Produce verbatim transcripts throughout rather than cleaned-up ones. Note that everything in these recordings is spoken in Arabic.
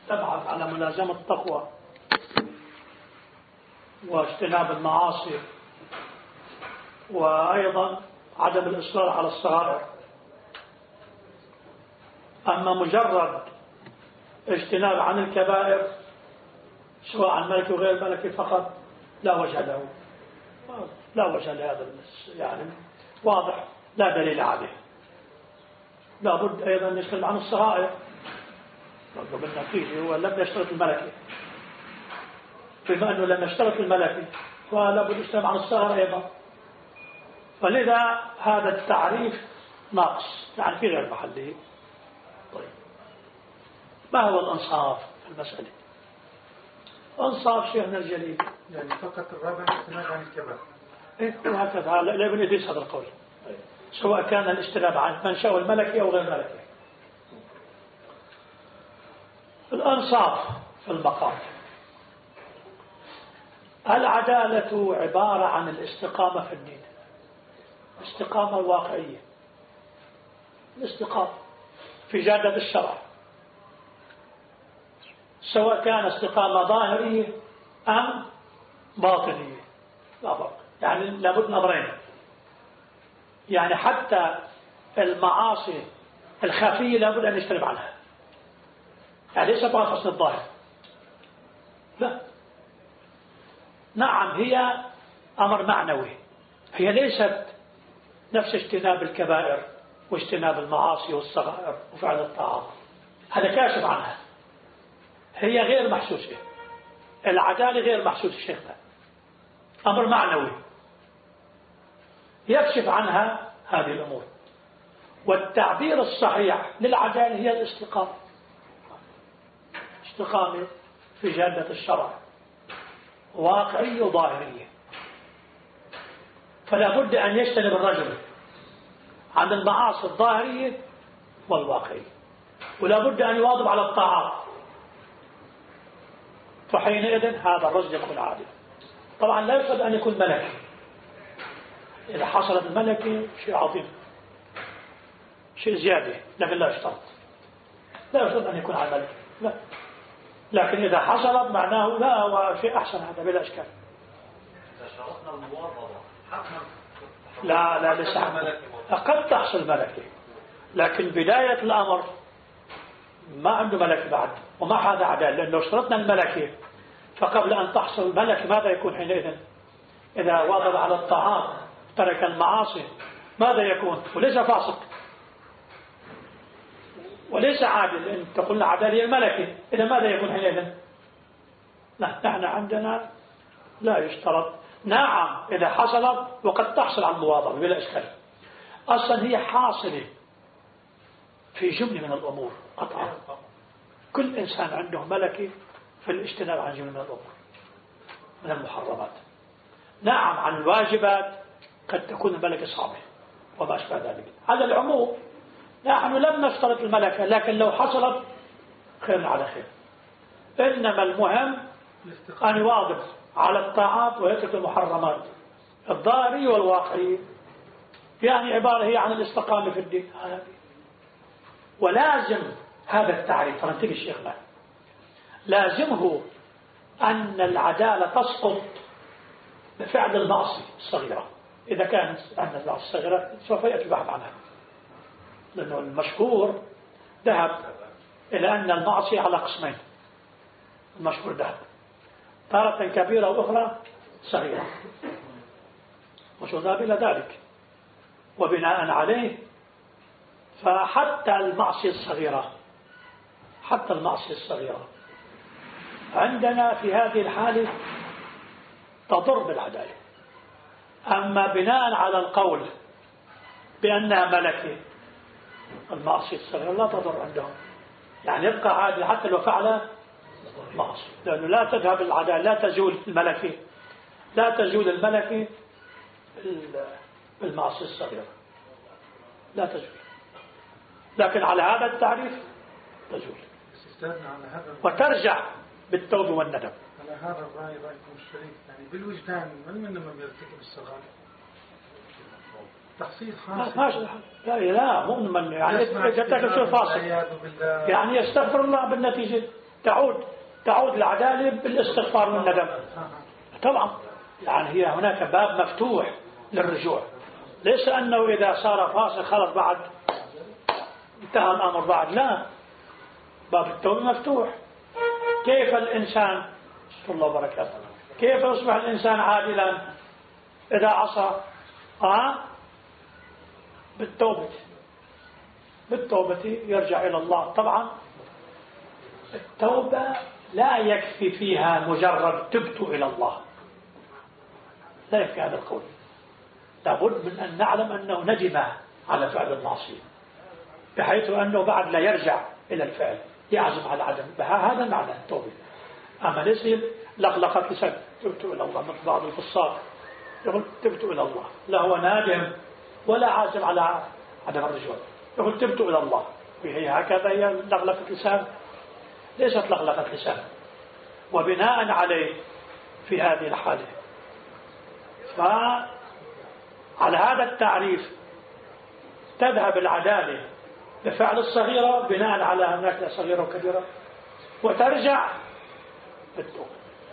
تبعث على ملازمة التقوى واجتناب المعاصي، وأيضا عدم الإصرار على الصغائر. أما مجرد اجتناب عن الكبائر سواء ملكي وغير ملكي فقط لا وجه له، لا وجه لهذا، يعني واضح لا دليل عليه. لا بد أيضا يجتنب عن الصغائر، برضو بالنتيجة هو لم يشترط الملكي، بما أنه لم يشترط الملكي فلا بد يجتنب عن الصغائر أيضا. فلذا هذا التعريف ناقص، يعني في غير محله. طيب ما هو الإنصاف في المسألة؟ إنصاف شيخنا الجليل يعني فقط الرابع اجتناب عن الكبائر. إيه وهكذا لابن إدريس هذا القول، سواء كان الاجتناب عن منشأ الملكي أو غير ملكي. الإنصاف في المقام، العدالة عبارة عن الاستقامة في الدين، الاستقامة الواقعية، الاستقامة في جادة الشرع، سواء كان استقامة ظاهرية أم باطنية، لا فرق، يعني لابد نظرين. يعني حتى المعاصي الخفية لابد أن يجتنب عنها، يعني ليس فقط حسن الظاهر، لا، نعم هي أمر معنوي، هي ليست نفس اجتناب الكبائر واجتناب المعاصي والصغائر وفعل الطاعات، هذا كاشف عنها، هي غير محسوسة، العدالة غير محسوسة شيخنا، أمر معنوي يكشف عنها هذه الأمور. والتعبير الصحيح للعدالة هي الاستقامة، استقامة في جادة الشرع واقعية وظاهرية. فلا بد أن يجتنب الرجل عن المعاصي الظاهرية والواقعية، ولا بد أن يواظب على الطاعات، فحينئذ هذا الرجل يكون عادل. طبعا لا يشترط أن يكون ملكي، إذا حصلت الملكي شيء عظيم، شيء زيادة، لكن لا يشترط، لا يشترط أن يكون على الملكي، لا، لكن إذا حصلت معناه لا، هو شيء أحسن، هذا بلا إشكال. إذا شرطنا المواظبة لا لا لسه قد تحصل ملكي، لكن بداية الأمر ما عنده ملكي بعد، وما هذا عدال، لأنه اشترطنا الملكي، فقبل أن تحصل الملك ماذا يكون حينئذ؟ إذا واظب على الطاعات ترك المعاصي ماذا يكون؟ وليس فاسق وليس عادل، لأن تقولنا عدالية الملكي، إذا ماذا يكون حينئذ؟ لا، نحن عندنا لا يشترط. نعم إذا حصلت وقد تحصل على المواظبة بلا إشكال، أصلا هي حاصلة في جملة من الأمور قطعا، كل إنسان عنده ملكي في الاجتناب عن جملة من الأمور من المحرمات. نعم عن الواجبات قد تكون الملكة صعبة وما أشبه ذلك. على العموم نحن لم نشترط الملكة، لكن لو حصلت خير على خير، إنما المهم أن يواظب على الطاعات ويترك المحرمات الظاهرية والواقعية، يعني عبارة هي عن الاستقامة في الدين. ولازم هذا التعريف، فرنتقي الشيخنا، لازمه أن العدالة تسقط بفعل المعصية الصغيرة. إذا كانت عند المعصية الصغيرة سوف يأتي البحث عنها، لأنه المشهور ذهب إلى أن المعصية على قسمين، المشهور ذهب تارة كبيرة وأخرى صغيرة، مشهور ذهب إلى ذلك. وبناء عليه فحتى المعصية الصغيرة حتى المعصية الصغيرة عندنا في هذه الحالة تضر بالعدالة. أما بناء على القول بأنها ملكة، المعصية الصغيرة لا تضر عندهم، يعني يبقى عادل حتى لو فعل معصية، لأنه لا تذهب العدالة، لا تزول الملكة لا تزول الملكة بالمعصية الصغيرة، لا تزول، لكن على هذا التعريف تزول وترجع بالتوبة والندم. على هذا الرأي رأيكم الشريف، يعني بالوجدان من من من يرتكب الصغائر تحصيل خاص، لا لا مو من يعني يرتكب شيء فاسق، يعني يستغفر الله بالنتيجة، تعود تعود العدالة بالاستغفار والندم طبعا. يعني هي هناك باب مفتوح للرجوع، ليس أنه إذا صار فاسق خلاص بعد انتهى الأمر بعد، لا، باب التوبة مفتوح. كيف الإنسان الله وبركاته كيف يصبح الإنسان عادلا إذا عصى؟ آه بالتوبة بالتوبة يرجع إلى الله. طبعا التوبة لا يكفي فيها مجرد تبت إلى الله، لا يكفي هذا القول، لابد من أن نعلم أنه ندم على فعل المعصية بحيث أنه بعد لا يرجع إلى الفعل، يعزم على عدم. هذا معنى التوبة. أما ليس لغلقة لسان تبت إلى الله مثل بعض الفصاق يقول تبت إلى الله، لا هو نادم ولا عازم على عدم الرجوع، يقول تبت إلى الله، وهي هكذا هي لغلقة لسان، ليست لغلقة لسان. وبناء عليه في هذه الحالة فعلى هذا التعريف تذهب العدالة بفعل الصغيرة بناء على هناك صغيرة وكبيرة، وترجع بالتوبة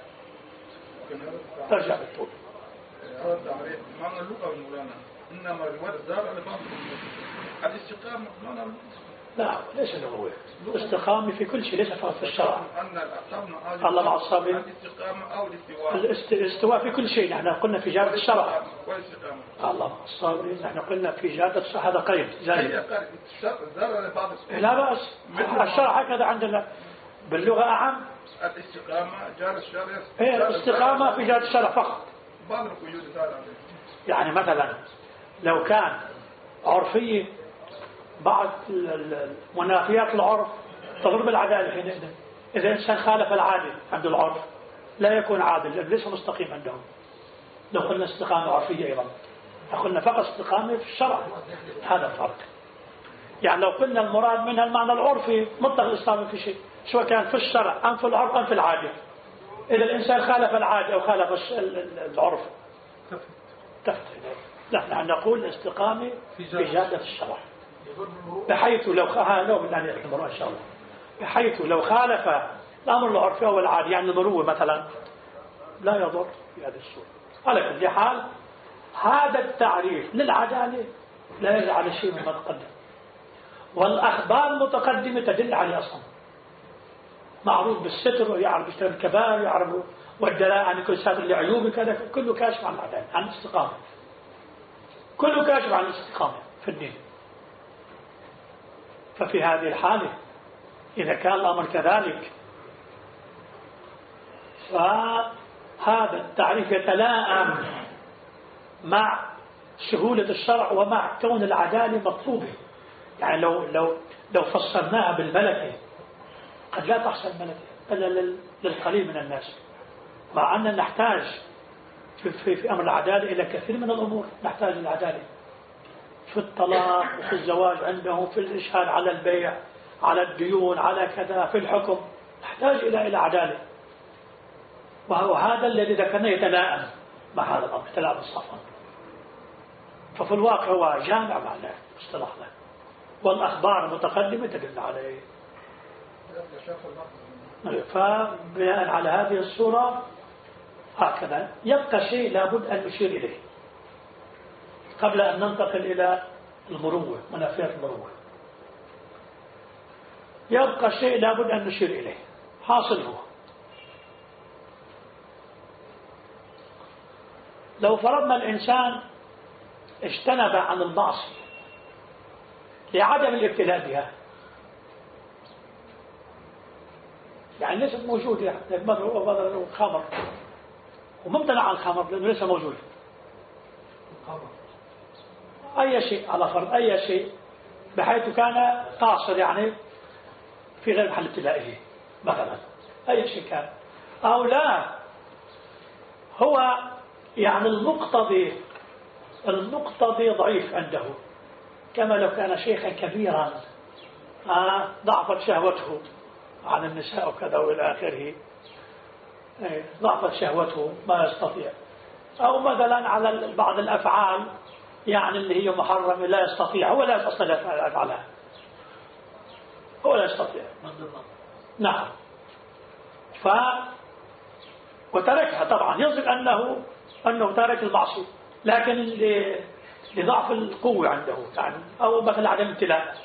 ترجع بالتوبة. هذا التعريف معنى اللغة المولانا، إنما الوقت دار لبعض الاستقامة معنى اللغة. لا ليس اللغوي، الاستقامة في كل شيء، ليس فقط في الشرع. الله مع الصابرين. الاستقامة أو الاستواء. الاستواء في كل شيء، نحن قلنا في جادة الشرع. الله مع الصابرين، نحن قلنا في جادة الشرع، هذا قيد زائد. لا بأس، الشرع هكذا عندنا باللغة أعم. الاستقامة جار الشرع. هي الاستقامة في جادة الشرع فقط. بعض القيود يعني مثلا لو كان عرفية بعض منافيات العرف تضرب العدالة حينئذ. إذا إنسان خالف العادل عند العرف لا يكون عادل، ليس مستقيم عندهم. لو قلنا استقامة عرفية أيضا، قلنا فقط استقامة في الشرع، هذا الفرق. يعني لو قلنا المراد منها المعنى العرفي مطلق الاستقامة في شيء، سواء كان في الشرع أم في العرف أم في العادة. إذا الإنسان خالف العادة أو خالف العرف تفتح. نحن نقول الاستقامة في جادة الشرع، بحيث لو خالف بالله يحتمر إن شاء الله بحيث لو خالف الأمر العرفي أو العادي، يعني المروءة مثلا، لا يضر في هذه الصورة. على كل حال هذا التعريف للعدالة لا يدل على شيء مما تقدم، والأخبار المتقدمة تدل عليه أصلا. معروف بالستر ويعرف باشتراك الكبائر ويعرف والدلاء عن كل ساتر لعيوبه، كذا كله كاشف عن العدالة، عن الاستقامة، كله كاشف عن الاستقامة في الدين. ففي هذه الحالة إذا كان الأمر كذلك فهذا التعريف يتلائم مع سهولة الشرع ومع كون العدالة مطلوبة. يعني لو لو لو فسرناها بالملكة قد لا تحصل ملكة إلا للقليل من الناس، مع أننا نحتاج في, في, في أمر العدالة إلى كثير من الأمور. نحتاج العدالة في الطلاق وفي الزواج عندهم، في الإشهاد على البيع، على الديون، على كذا، في الحكم نحتاج إلى إلى عدالة. وهو هذا الذي ذكرناه يتلائم مع هذا الأمر، يتلائم الصفا. ففي الواقع هو جامع معناه اصطلاحنا، والأخبار المتقدمة تدل عليه. فبناء على هذه الصورة هكذا يبقى شيء لابد أن نشير إليه قبل أن ننتقل إلى المروءة، منافيات المروءة. يبقى شيء لابد أن نشير إليه، حاصل هو لو فرضنا الإنسان اجتنب عن المعصية لعدم الابتلاء بها، يعني ليست موجودة، يعني مثلا الخمر وممتنع عن الخمر لأنه ليس موجود، أي شيء على فرض أي شيء بحيث كان قاصر يعني في غير محل ابتلائه مثلا، أي شيء كان، أو لا هو يعني المقتضي المقتضي ضعيف عنده، كما لو كان شيخا كبيرا آه ضعفت شهوته عن النساء وكذا وإلى آخره، ضعفت شهوته ما يستطيع، أو مثلا على بعض الأفعال يعني اللي هي محرمة لا يستطيع، هو لا يستطيع أفعالها، هو لا يستطيع. نعم ف وتركها طبعا يصدق أنه أنه ترك المعصية، لكن لضعف القوة عنده يعني أو مثل عدم امتلاء.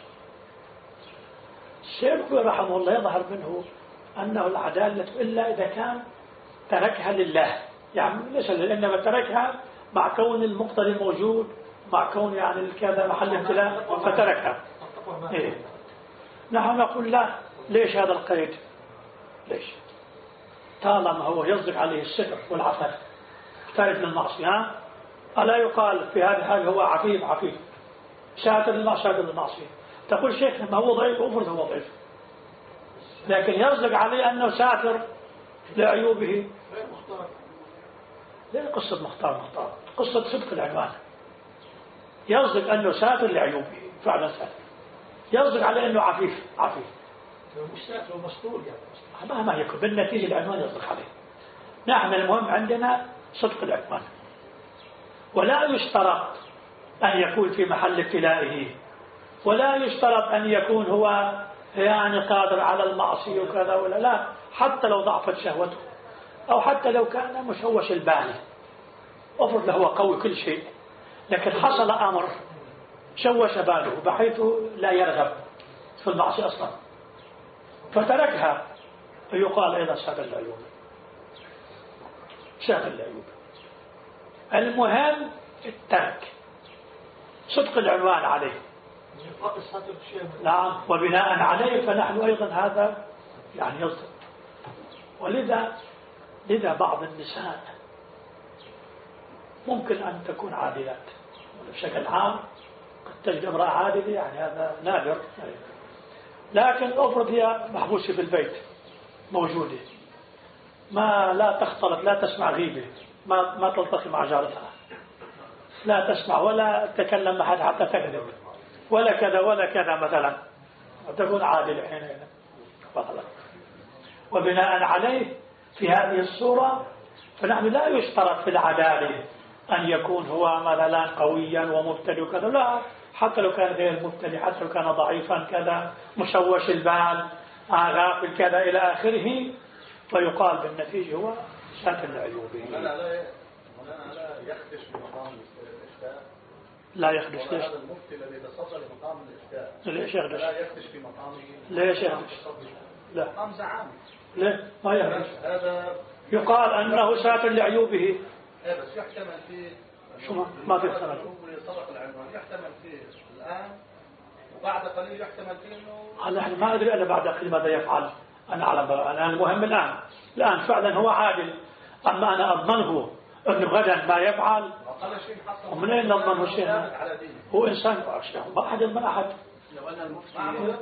الشيخ رحمه الله يظهر منه أنه العدالة إلا إذا كان تركها لله، يعني ليس إنما تركها مع كون المقتضي موجود، مع كون يعني الكذا محل امتلاء فتركها. إيه؟ نحن نقول لا، ليش هذا القيد؟ ليش؟ طالما هو يصدق عليه الستر والعفاف تارك للمعصية، ها؟ ألا يقال في هذه الحال هو عفيف عفيف ساتر للمعصية ساتر للمعصية؟ تقول شيخ ما هو ضعيف أفرض هو ضعيف، لكن يصدق عليه أنه ساتر لعيوبه. لا قصة مختار مختار قصة صدق العنوان. يصدق أنه ساتر لعيوبه فعلا ساتر، يصدق عليه أنه عفيف عفيف مش ساتر ومستور يعني مهما يكون بالنتيجة العنوان يصدق عليه. نحن المهم عندنا صدق العنوان، ولا يشترط أن يكون في محل ابتلائه، ولا يشترط أن يكون هو يعني قادر على المعصية وكذا ولا لا، حتى لو ضعفت شهوته أو حتى لو كان مشوش البال، أفرض له هو قوي كل شيء لكن حصل أمر شوش باله بحيث لا يرغب في المعصية أصلا فتركها، فيقال أيضا ساتر العيوب ساتر العيوب. المهم الترك، صدق العنوان عليه. نعم، وبناء عليه فنحن أيضا هذا يعني يصدق. ولذا لذا بعض النساء ممكن أن تكون عادلات بشكل عام، قد تجد امرأة عادلة يعني هذا نادر، لكن أفرض هي محبوسة في البيت موجودة، ما لا تختلط، لا تسمع غيبة، ما ما تلتقي مع جارتها، لا تسمع ولا تتكلم مع حد حتى تكذب ولا كذا ولا كذا مثلا، تكون عادلة حينئذ مثلا. وبناء عليه في هذه الصورة فنحن لا يشترط في العدالة أن يكون هو مثلا قويا ومبتدئ وكذا، لا، حتى لو كان غير مبتدئ، حتى لو كان ضعيفا كذا مشوش البال غافل كذا إلى آخره، فيقال بالنتيجة هو ساتر لعيوبه. لا يخدش في مقام الإفتاء، لا يخدش. ليش؟ هذا المفتي الذي تصدى لمقام الإفتاء ليش يخدش؟ لا يخدش في مقامه. ليش يخدش؟ لا مقام زعامة. ليه ما يخدش؟ هذا يقال أنه ساتر لعيوبه. ايه بس يحتمل فيه شو ما في احتمال؟ صدق العنوان يحتمل فيه الآن وبعد قليل يحتمل فيه انه أنا نحن ما أدري أنا بعد قليل ماذا يفعل. أنا أعلم أنا المهم الآن الآن فعلا هو عادل، أما أنا أضمنه أنه غدا ما يفعل ومنين نضمنه شيء؟ هو إنسان ما أحد من أحد. لو أن المفتي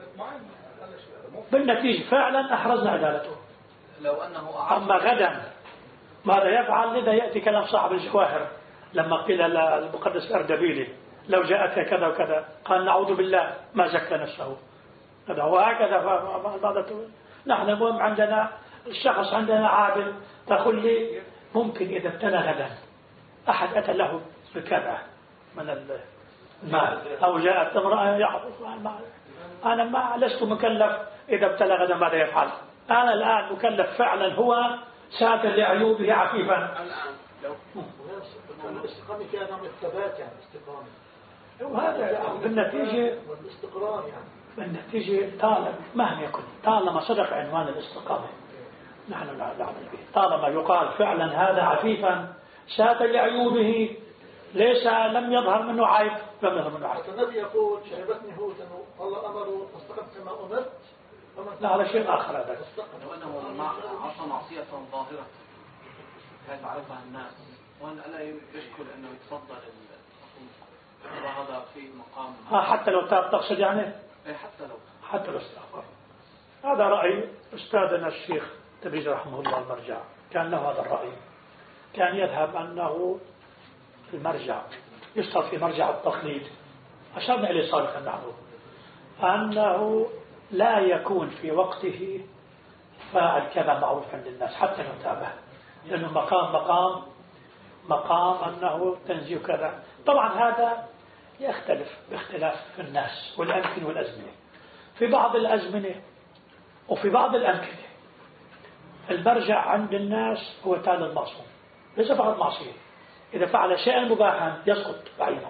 بالنتيجة فعلا أحرزنا عدالته. لو أنه أما غدا ماذا يفعل؟ لذا يأتي كلام صاحب الجواهر لما قيل للمقدس الأردبيلي لو جاءتك كذا وكذا قال نعوذ بالله ما زكى نفسه هذا وهكذا. نحن المهم عندنا الشخص عندنا عادل، تقول لي ممكن إذا ابتلى غدا أحد أتى له بكذا من المال أو جاءت امرأة يعرف أنا ما لست مكلف إذا ابتلى غدا ماذا يفعل. أنا الآن مكلف فعلا هو ساتر لعيوبه عفيفا. الآن لو الاستقامة فيها نوع الثبات يعني استقامة، وهذا بالنتيجة والاستقرار يعني بالنتيجة طالما مهما يكن طالما صدق عنوان الاستقامة نحن لا نعمل به. طالما يقال فعلا هذا عفيفا ساتر لعيوبه ليس لم يظهر منه عيب لم يظهر منه عيب. النبي يقول شعبتني هوت أنه الله أمره فاستقمت كما أمرت. لا على شيء آخر هذا. لو أنه عصى معصية ظاهرة كيف عرفها الناس وأن ألا يشكل أنه يتصدى للحكم هذا في مقام ها حتى لو تاب تقصد يعني؟ أي حتى لو حتى لو استغفر. هذا رأي أستاذنا الشيخ تبريز رحمه الله المرجع، كان له هذا الرأي، كان يذهب أنه المرجع يشتغل في مرجع التقليد، أشرنا إليه سابقا نحن أنه لا يكون في وقته فاعل كذا معروف عند الناس حتى لو تابه، لأنه مقام مقام مقام أنه تنزيه كذا. طبعا هذا يختلف باختلاف في الناس والأمكنة والأزمنة، في بعض الأزمنة وفي بعض الأمكنة المرجع عند الناس هو تال المعصوم، ليس فقط معصية، إذا فعل شيئا مباحا يسقط بعينه.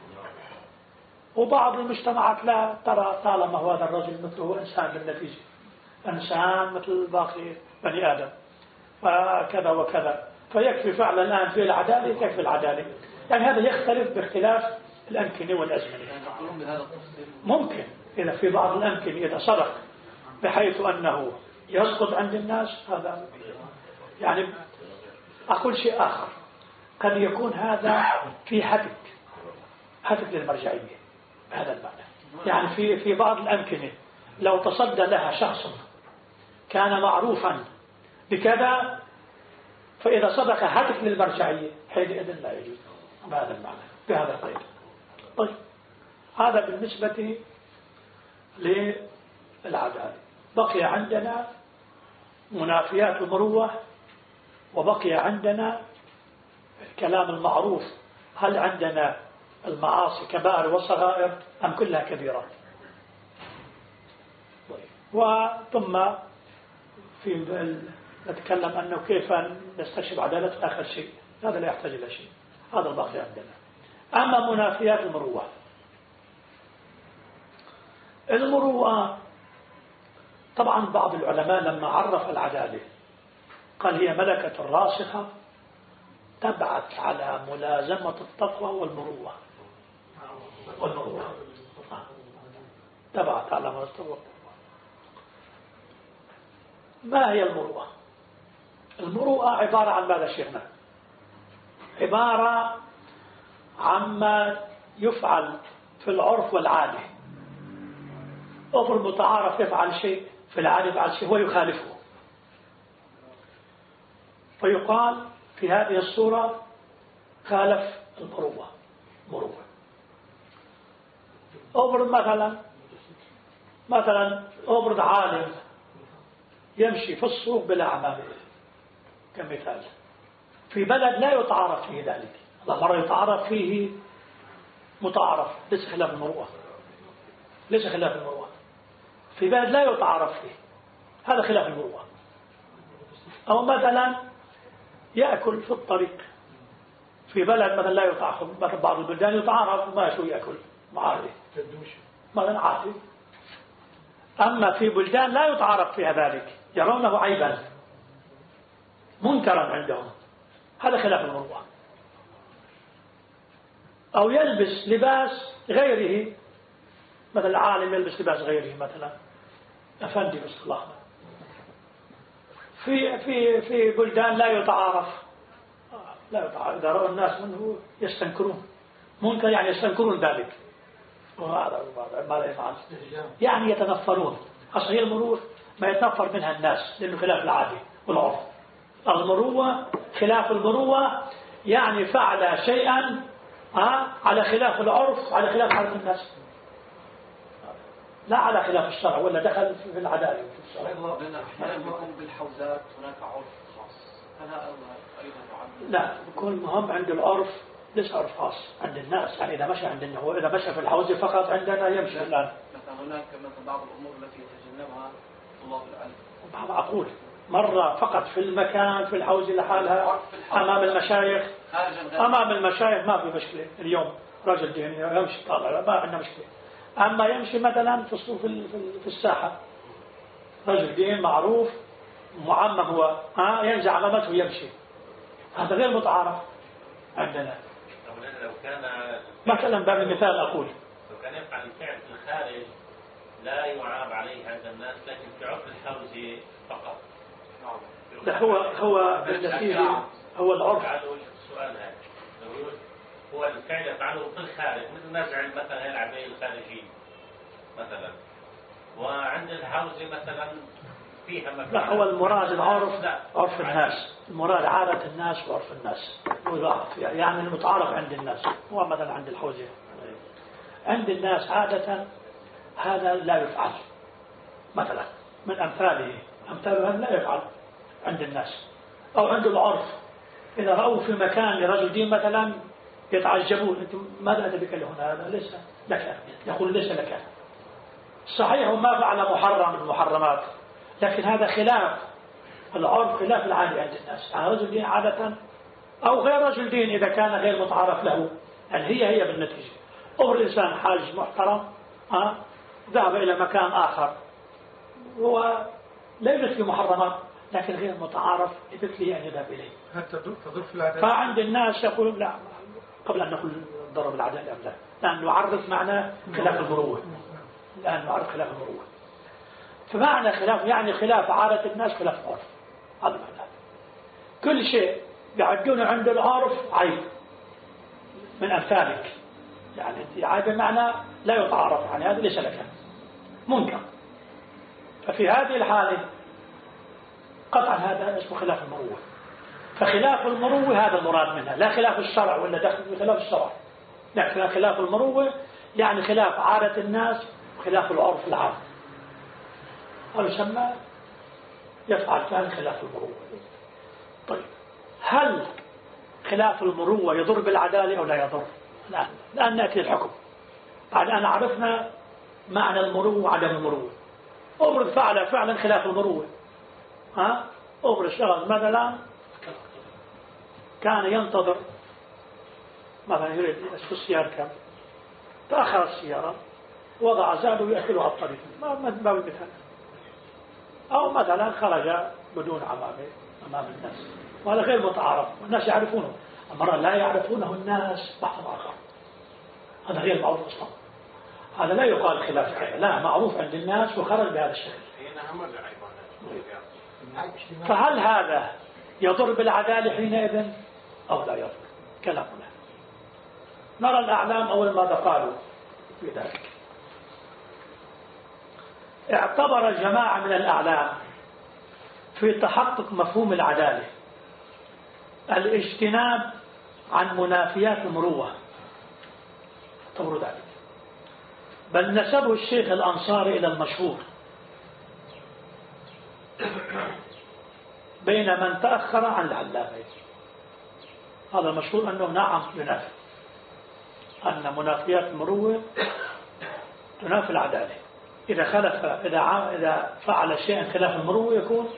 وبعض المجتمعات لا ترى طالما هو هذا الرجل مثله إنسان بالنتيجة، إنسان مثل باقي بني آدم وكذا وكذا، فيكفي فعلا الآن في العدالة يكفي العدالة. يعني هذا يختلف باختلاف الأمكنة والأزمنة. ممكن إذا في بعض الأمكنة إذا صدق بحيث أنه يسقط عند الناس هذا. يعني أقول شيء آخر، قد يكون هذا في هتك هتك للمرجعية بهذا المعنى. يعني في في بعض الأمكنة لو تصدى لها شخص كان معروفا بكذا، فإذا صدق هتك للمرجعية حينئذ لا يجوز بهذا المعنى بهذا القيد. طيب هذا بالنسبة للعدالة. بقي عندنا منافيات المروة، وبقي عندنا الكلام المعروف، هل عندنا المعاصي كبائر وصغائر أم كلها كبيرات؟ وثم في نتكلم أنه كيف نستكشف عدالة آخر شيء، هذا لا يحتاج إلى شيء، هذا الباقي عندنا. أما منافيات المروءة، المروءة طبعا بعض العلماء لما عرف العدالة قال هي ملكة راسخة تبعث على ملازمة التقوى والمروءة والمروءة تبعث على ملازمة التقوى. ما هي المروءة؟ المروءة عبارة عن ماذا شيخنا؟ عبارة عما يفعل في العرف والعادة. أفر متعارف يفعل شيء في العادة يفعل شيء هو يخالفه، فيقال في هذه الصورة خالف المروءة. مروءة أفرض مثلا مثلا أفرض عالم يمشي في السوق بلا عمامة كمثال، في بلد لا يتعارف فيه ذلك، مرة يتعارف فيه متعارف، ليس خلاف المروءة، ليس خلاف المروءة، في بلد لا يتعارف فيه هذا خلاف المروءة. أو مثلا يأكل في الطريق في بلد مثلا لا يتعارف، مثل بعض البلدان يتعارف ما شو يأكل معارف مثلا عادي، أما في بلدان لا يتعارف فيها ذلك يرونه عيبا منكرا عندهم، هذا خلاف المروءة. أو يلبس لباس غيره، مثل العالم يلبس لباس غيره، مثلا أفندي باصطلاح، في في في بلدان لا يتعارف لا يتعارف إذا رأوا الناس منه يستنكرون، منكر يعني يستنكرون ذلك، وهذا ما لا يفعل يعني يتنفرون. أصل المروءة ما يتنفر منها الناس لأنه خلاف العادة والعرف. المروءة خلاف المروءة يعني فعل شيئا على خلاف العرف، على خلاف عادة الناس، لا على خلاف الشرع ولا دخل في العدالة في الشرع. أحيانا يكون بالحوزات هناك عرف خاص، هل أيضا لا يكون مهم عند العرف، ليس عرف خاص عند الناس. يعني إذا مشى عندنا هو إذا مشى في الحوزة فقط عندنا يمشي الآن. مثلا هناك مثلا بعض الأمور التي يتجنبها طلاب العلم. أقول مرة فقط في المكان في الحوزة لحالها أمام المشايخ، أمام المشايخ ما في مشكلة. اليوم رجل ديني يمشي طالع ما عندنا مشكلة. أما يمشي مثلا في في في الساحة رجل دين معروف معمم هو ها ينزع عمامته ويمشي، هذا غير متعارف عندنا. لو كان مثلا باب المثال أقول لو كان يفعل الفعل في الخارج لا يعاب عليه عند الناس، لكن في عرف الحوزة فقط. لا هو هو فيه هو العرف. السؤال هذا هو الفعل يفعله في الخارج مثل نزع مثلا العباية الخارجية مثلا، وعند الحوزة مثلا فيها مكان. لا هو المراد العرف عرف الناس، المراد عادة الناس وعرف الناس، يعني المتعارف عند الناس. هو مثلا عند الحوزة عند الناس عادة هذا لا يفعل، مثلا من أمثاله أمثاله لا يفعل عند الناس. أو عند العرف إذا رأوا في مكان لرجل دين مثلا يتعجبون، أنتم ماذا أتى بك هنا؟ هذا ليس لك، يقول ليس لك. صحيح ما فعل محرم من المحرمات، لكن هذا خلاف العرف خلاف العادي عند الناس، يعني رجل دين عادة أو غير رجل دين إذا كان غير متعارف له، يعني هي هي بالنتيجة. أمر الإنسان حاج محترم أه؟ ذهب إلى مكان آخر هو لا يوجد فيه محرمات لكن غير متعارف يجوز له أن يذهب إليه. حتى تضر في العادات. فعند الناس يقولون لا، قبل أن نقول ضرب العدالة أم لا، لأن نعرف معنى خلاف المروءة، لأن نعرف خلاف المروءة. فمعنى خلاف يعني خلاف عادة الناس خلاف العرف، هذا معنى. كل شيء يعدونه عند العرف عيب من أمثالك، يعني أنت عيب بمعنى لا يتعارف، يعني هذا ليس لك منكر. ففي هذه الحالة قطعا هذا اسمه خلاف المروءة. فخلاف المروءة هذا المراد منها، لا خلاف الشرع ولا دخل في خلاف الشرع، لكن خلاف المروءة يعني خلاف عادة الناس وخلاف العرف العام، هذا يسمى يفعل فعل خلاف المروءة. طيب هل خلاف المروءة يضر بالعدالة أو لا يضر؟ الآن الآن نأتي الحكم. بعد أن عرفنا معنى المروءة وعدم المروءة، أبرز فعل فعلا خلاف المروءة. ها أبرز شخص مثلا كان ينتظر مثلا يريد يسوق السيارة كم تأخر السيارة وضع زاده ويأكله على الطريق، ما ما مثال. أو مثلا خرج بدون عمامة أمام الناس وهذا غير متعارف والناس يعرفونه، أمرا لا يعرفونه الناس بحث آخر، هذا غير معروف أصلا، هذا لا يقال خلاف كذا، لا معروف عند الناس وخرج بهذا الشكل. فهل هذا يضر بالعدالة حينئذ أو لا يضر؟ كلامنا نرى الأعلام أول ماذا قالوا في ذلك. اعتبر جماعة من الأعلام في تحقق مفهوم العدالة الاجتناب عن منافيات المروءة، اعتبروا ذلك، بل نسبه الشيخ الأنصاري إلى المشهور بين من تأخر عن العلامة. هذا المشهور أنه نعم ينافي، أن منافيات المروءة تنافي العدالة. إذا خلف إذا إذا فعل شيئا خلاف المروءة يكون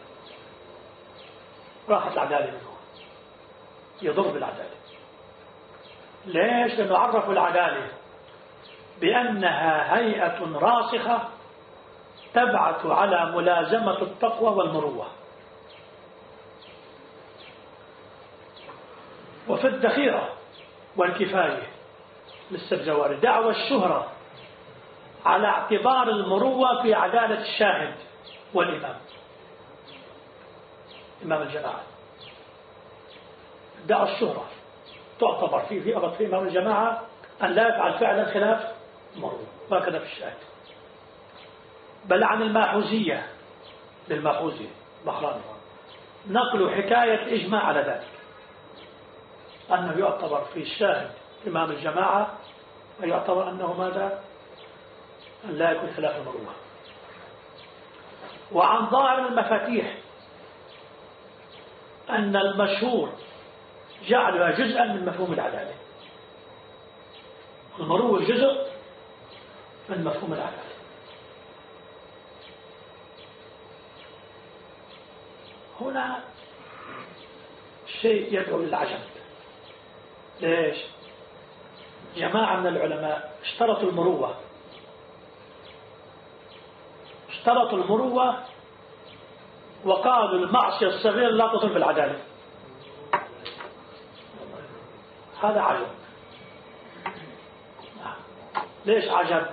راحت العدالة منه، يضر بالعدالة. ليش؟ لأنه عرفوا العدالة بأنها هيئة راسخة تبعث على ملازمة التقوى والمروءة. وفي الذخيرة والكفاية للسبزواري دعوى الشهرة على اعتبار المروءة في عدالة الشاهد والإمام، إمام الجماعة. دعوى الشهرة تعتبر فيه في أبط في إمام الجماعة أن لا يفعل فعلا خلاف المروءة، وهكذا في الشاهد. بل عن الماحوزية للماحوزي بحراني نقل حكاية إجماع على ذلك، أنه يعتبر في الشاهد إمام الجماعة ويعتبر أنه ماذا؟ أن لا يكون خلاف المروءة. وعن ظاهر المفاتيح أن المشهور جعلها جزءا من مفهوم العدالة، المروءة جزء من مفهوم العدالة. هنا شيء يدعو للعجب. ليش؟ جماعة من العلماء اشترطوا المروءة اشترطوا المروءة وقالوا المعصية الصغيرة لا تضر بالعدالة. هذا عجب. ليش عجب؟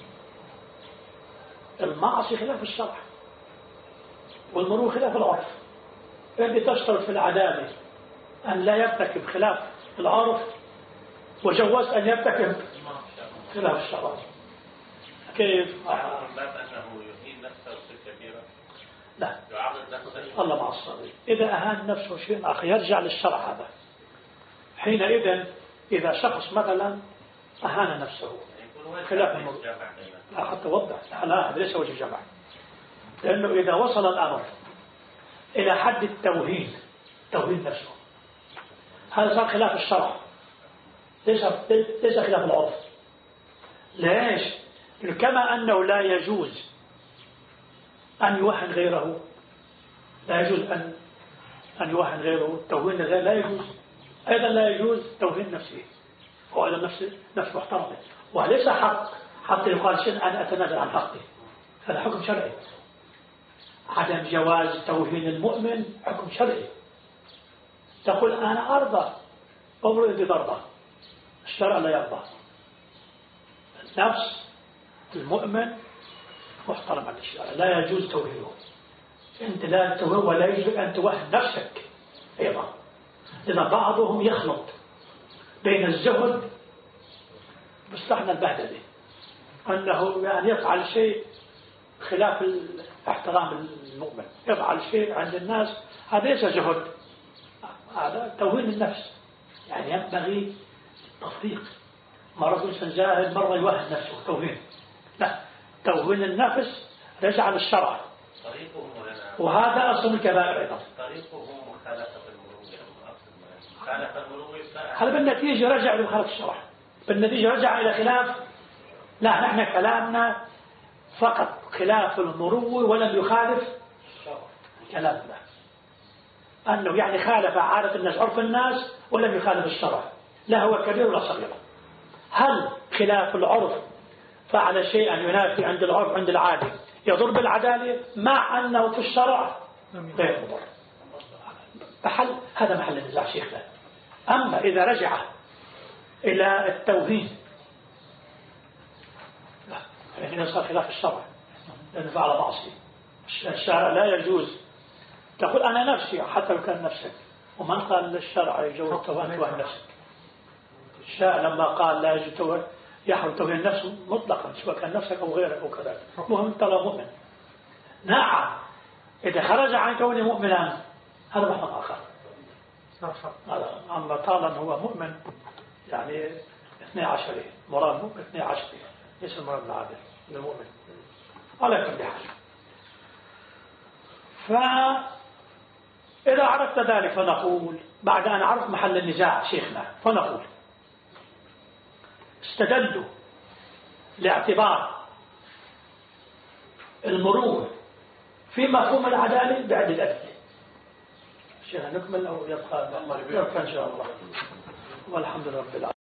المعصية خلاف الشرع والمروءة خلاف العرف. أنت تشترط في العدالة أن لا يرتكب خلاف العرف وجوز أن يرتكب خلاف الشرع. كيف؟ باب أنه يهين نفسه كثيرا. لا، يعرض نفسه. الله مع الصبر. إذا أهان نفسه شيء آخر يرجع للشرع. هذا حينئذ إذا شخص مثلا أهان نفسه خلاف الموضوع، لا حتى وضح، لا هذا ليس وجه جمع، لأنه إذا وصل الأمر إلى حد التوهين توهين نفسه هذا صار خلاف الشرع، ليس ليس خلاف العرف. ليش؟ كما أنه لا يجوز أن يوهن غيره لا يجوز أن أن يوهن غيره. توهين الغير لا يجوز. أيضا لا يجوز توهين نفسه، هو أيضا نفس نفس محترمة، وليس حق حتى يقال شيء أن أتنازل عن حقي، هذا حكم شرعي. عدم جواز توهين المؤمن حكم شرعي. تقول أنا أرضى أمر بضربة، الشرع لا يرضى. نفس المؤمن محترم عند الشرع، لا يجوز توهينه. أنت لا توهن ولا يجوز أن توهن نفسك أيضا. إذا بعضهم يخلط بين الزهد باستحنا البهدلة، أنه يعني يفعل شيء خلاف احترام المؤمن، يفعل شيء عند الناس هذا ليس زهد، هذا توهين النفس. يعني ينبغي التطبيق. مرة إنسان زاهد، مرة يوهن نفسه توهين. لا، توهين النفس رجع للشرع، وهذا أصل الكبائر أيضا. طريقه مخالفة المروءة، مخالفة المروءة. هذا بالنتيجة رجع لمخالفة الشرع، بالنتيجة رجع إلى خلاف. لا، نحن كلامنا فقط خلاف المروءة ولم يخالف كلامنا، أنه يعني خالف عادة الناس، عرف الناس، ولم يخالف الشرع. لا هو كبير ولا صغير. هل خلاف العرف فعل شيئا ينافي عند العرف عند العادة يضر بالعدالة مع أنه في الشرع غير مضر؟ محل هذا محل النزاع شيخنا. أما إذا رجع إلى التوهين، لا، يعني صار خلاف الشرع لأنه فعل معصية. الشرع لا يجوز تقول أنا نفسي حتى لو كان نفسك. ومن قال للشرع يجوز توهين نفسك؟ الشرع لما قال لا يجوز يحرم توهين نفسه مطلقا سواء كان نفسك أو غيرك أو كذلك، مهم طلب مؤمن. نعم، إذا خرج عن كونه مؤمنا هذا بحث آخر. هذا أما طالما هو مؤمن يعني اثني عشر، مراد مؤمن اثني عشر، ليس المراد العادل المؤمن على كل حال. فإذا عرفت ذلك فنقول بعد أن عرف محل النزاع شيخنا فنقول استدلوا لاعتبار المرور في مفهوم العدالة بعدة أدلة. شيخنا نكمل أو يبقى؟ يبقى إن شاء الله. والحمد لله رب العالمين.